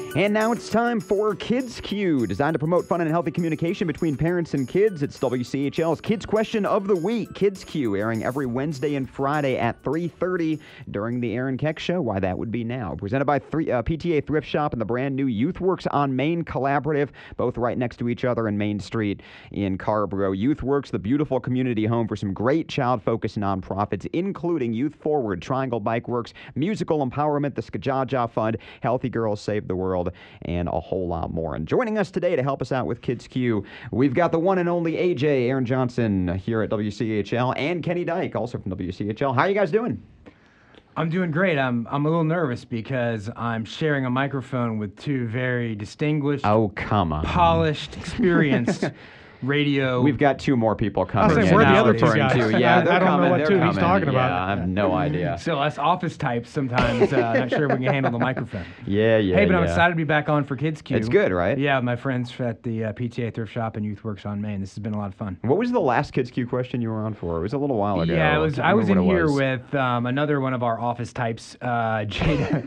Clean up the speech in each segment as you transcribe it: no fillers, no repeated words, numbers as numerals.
And now it's time for Kids Q, designed to promote fun and healthy communication between parents and kids. It's WCHL's Kids Question of the Week. Kids Q, airing every Wednesday and Friday at 3:30 during the Aaron Keck Show. Why, that would be now. Presented by PTA Thrift Shop and the brand new YouthWorks on Main Collaborative, both right next to each other in Main Street in Carrboro. YouthWorks, the beautiful community home for some great child-focused nonprofits, including Youth Forward, Triangle Bike Works, Musical Empowerment, the Skajaja Fund, Healthy Girls Save the World, and a whole lot more. And joining us today to help us out with Kids Q, we've got the one and only AJ, Aaron Johnson, here at WCHL, and Kenny Dyke, also from WCHL. How are you guys doing? I'm doing great. I'm a little nervous because I'm sharing a microphone with two very distinguished, come on, polished, experienced radio. We've got two more people coming. I was saying, where are the other two guys? Yeah, I don't know what two he's talking about. Yeah, I have no idea. So us office types sometimes not sure we can handle the microphone. Yeah. Hey, but I'm excited to be back on for Kids Q. It's good, right? Yeah, my friends at the PTA Thrift Shop and YouthWorks on Main. This has been a lot of fun. What was the last Kids Q question you were on for? It was a little while ago. Yeah, I was in here with another one of our office types, Jada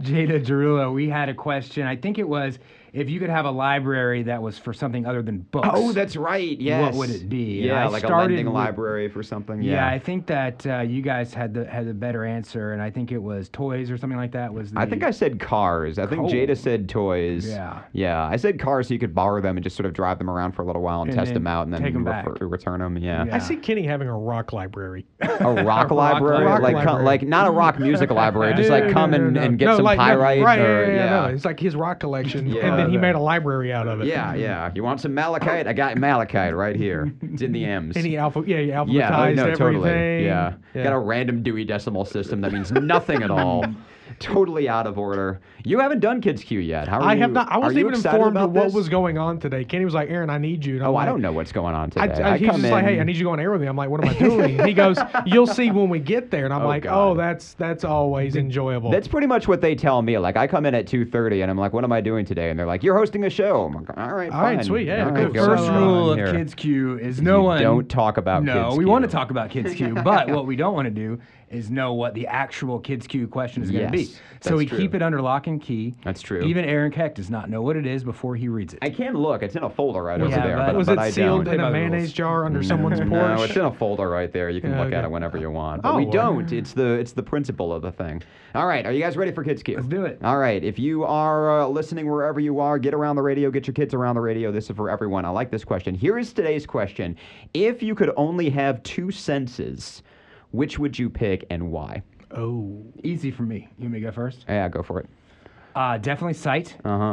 Jarula. We had a question. I think it was, if you could have a library that was for something other than books. Oh, that's right. Yes. What would it be? Yeah, like a lending library for something. Yeah, I think that you guys had the better answer, and I think it was toys or something like that. I think I said cars. I think Jada said toys. Yeah. Yeah, I said cars so you could borrow them and just sort of drive them around for a little while and test them out and then take them back. Return them. Yeah. I see Kenny having a rock library. A rock library? Like not a rock music library, just like come and get some pyrite. Right, no. It's like his rock collection, and then he made a library out of it. Yeah. You want some malachite? I got malachite right here. It's in the M's. And he alphabetized everything. Totally. Yeah. Got a random Dewey Decimal System that means nothing at all. Totally out of order. You haven't done Kids Q yet. How are you? I have not. I wasn't even informed of what this? was going on today. Kenny was like, Aaron, I need you. I don't know what's going on today. He's just like, hey, I need you to go on air with me. I'm like, what am I doing? He goes, you'll see when we get there. And I'm like, God. that's always enjoyable. That's pretty much what they tell me. Like, I come in at 2:30 and I'm like, what am I doing today? And they're like, you're hosting a show. I'm like, all right, fine. Sweet. Yeah, all cool. right, The first rule of here. Kids Q is no one. Don't talk about Kids Q. No, we want to talk about Kids Q, but what we don't want to do is know what the actual Kids Q question is going to be. So we keep it under lock and key. That's true. Even Aaron Keck does not know what it is before he reads it. I can look. It's in a folder right over there. but was but it I sealed don't. in a mayonnaise jar under someone's porch? No, it's in a folder right there. You can look at it whenever you want. But we don't. It's the principle of the thing. All right. Are you guys ready for Kids Q? Let's do it. All right. If you are listening wherever you are, get around the radio. Get your kids around the radio. This is for everyone. I like this question. Here is today's question. If you could only have two senses, which would you pick and why? Oh. Easy for me. You want me to go first? Yeah, go for it. Definitely sight. Uh-huh.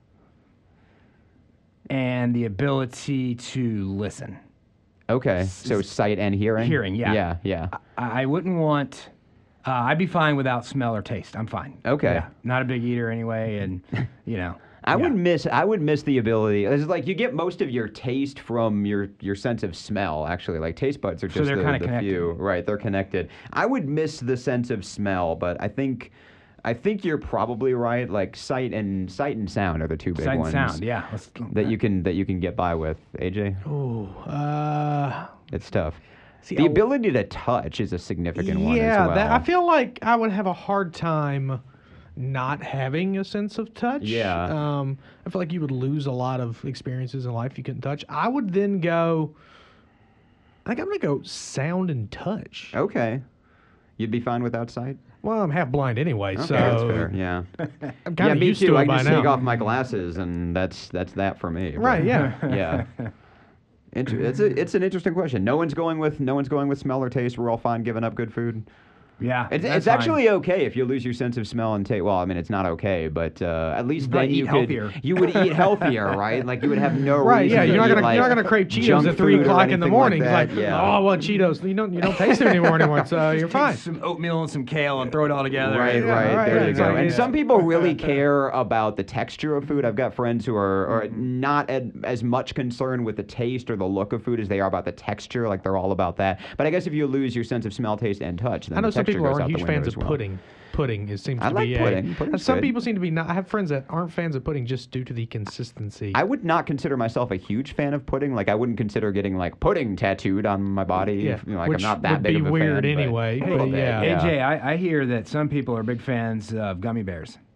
And the ability to listen. Okay. So sight and hearing? Hearing, yeah. Yeah. I wouldn't want... I'd be fine without smell or taste. I'm fine. Okay. Yeah, not a big eater anyway, and, you know... I would miss the ability. It's like you get most of your taste from your sense of smell, actually. Like taste buds are just they're kind of connected. few. Right, they're connected. I would miss the sense of smell, but I think you're probably right. Like sight and sound are the two big ones. Sight and sound, yeah. That you can get by with. AJ? Oh, it's tough. The ability to touch is a significant one as well. Yeah, I feel like I would have a hard time not having a sense of touch. Yeah. I feel like you would lose a lot of experiences in life you couldn't touch. I would then go, I think I'm going to go sound and touch. Okay. You'd be fine without sight? Well, I'm half blind anyway, so that's fair. Yeah. I'm kind of used to it I by just now. take off my glasses, and that's that for me. Right? Yeah. Yeah. It's an interesting question. No one's going with smell or taste. We're all fine giving up good food. Yeah, it's actually okay if you lose your sense of smell and taste. Well, I mean, it's not okay, but at least then you would eat healthier, right? Like you would have no right. reason. Yeah, you're to not gonna crave Cheetos at 3 o'clock in the morning. Like oh, I want Cheetos. You don't taste them anymore, so you're fine. Some oatmeal and some kale and throw it all together. Right. There you go. And some people really care about the texture of food. I've got friends who are not as much concerned with the taste or the look of food as they are about the texture. Like they're all about that. But I guess if you lose your sense of smell, taste, and touch, then I know the some texture people goes aren't out the huge window fans of as well. pudding. Pudding seems to like be pudding. Some good. people seem to be not. I have friends that aren't fans of pudding just due to the consistency. I would not consider myself a huge fan of pudding. Like I wouldn't consider getting like pudding tattooed on my body. Yeah, Like which I'm not that would big be of a weird fan, anyway. But Yeah. AJ, I hear that some people are big fans of gummy bears.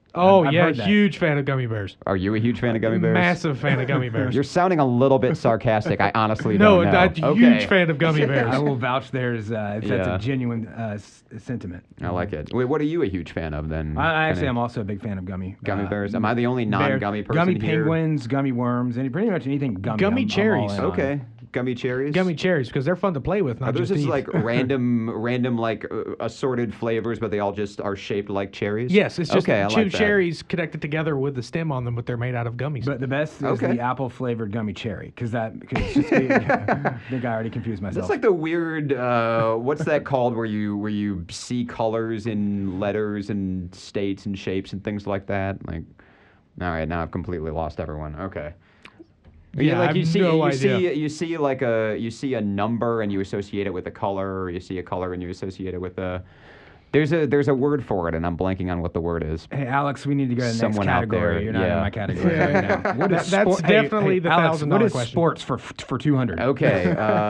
Oh, I've yeah, heard that. huge fan of gummy bears. Are you a huge fan of gummy bears? Massive fan of gummy bears. You're sounding a little bit sarcastic. I honestly No, don't know. I'm a huge fan of gummy bears. I will vouch there's that's Yeah. a genuine sentiment. I like it. Wait, what are you a huge fan of then? I actually Kenny? am also a big fan of gummy Bears. Am I the only non-gummy person Gummy here? penguins, gummy worms, pretty much anything gummy. Gummy I'm all cherries. in on. Okay. Gummy cherries. Gummy cherries, because they're fun to play with, Are not those just just eat. like random like assorted flavors, but they all just are shaped like cherries? Yes, it's just okay, I two like that. cherries connected together with the stem on them, but they're made out of gummies. But the best is Okay. the apple flavored gummy cherry because it's just I think I already confused myself. That's like the weird. What's that called? Where you see colors in letters and states and shapes and things like that. Like, all right, now I've completely lost everyone. Okay. Yeah, like I you have see, no you idea. see a number and you associate it with a color, or you see a color and you associate it with a. There's a word for it, and I'm blanking on what the word is. Hey, Alex, we need to go to the next Someone out category. there, You're not yeah. in my category Yeah. right now. What is That's sport- definitely the Alex, $1,000 what is question. sports for 200? Okay.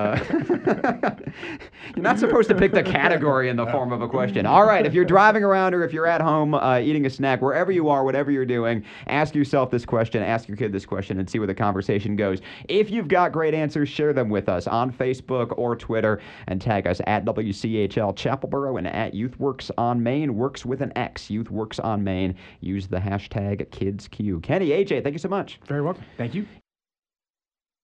You're not supposed to pick the category in the form of a question. All right. If you're driving around or if you're at home eating a snack, wherever you are, whatever you're doing, ask yourself this question, ask your kid this question, and see where the conversation goes. If you've got great answers, share them with us on Facebook or Twitter and tag us at WCHL Chapelboro and at YouthWorks on Main. Works with an X. YouthWorks on Main. Use the hashtag KidsQ. Kenny, AJ, thank you so much. Very welcome. Thank you.